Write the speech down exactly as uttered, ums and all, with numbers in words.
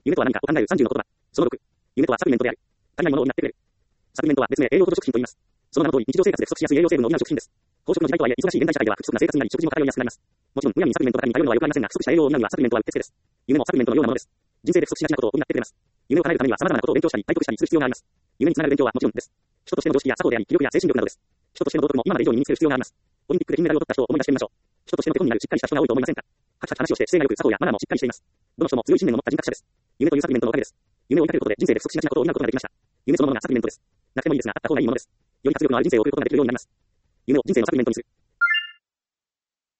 夢とは何かを考えるさんじゅうの言葉。そのろく。夢とはサプリメントである。足りないものを補ってくれる。サプリメントは別名栄養補助食品と言います。その名の通り、日常生活で不足しやすい栄養成分を補う食品です。飽食の時代とはいえ、忙しい現代社会では不規則な生活になり、食事も偏りやすくなります。もちろん、むやみにサプリメントばかりに頼るのは良くありませんが、不足した栄養を補うにはサプリメントはうってつけです。夢もサプリメントのようなものです。人生で不足しがちなことを補ってくれます。夢を叶えるためには様々なことを勉強したり、体得したりする必要があります。夢につながる勉強はもちろんです。人としての常識や作法であり、気力や精神力などです。人としての道徳も今まで以上に身につける必要があります。オリンピックで金メダルを取った人を思い出してみましょう。人としての手本になるしっかりした人が多いと思いませんか。はちはち話をして姿勢が良く作法やマナーもしっかりしています。どの人も強い信念を持った人格者です。夢というサプリメントのおかげです。夢を追いかけることで人生で不足しがちなことを補うことができました。夢そのものがサプリメントです。なくてもいいですが、あった方がいいものです。より活力のある人生を送ることができるようになります。夢を人生のサプリメントにする。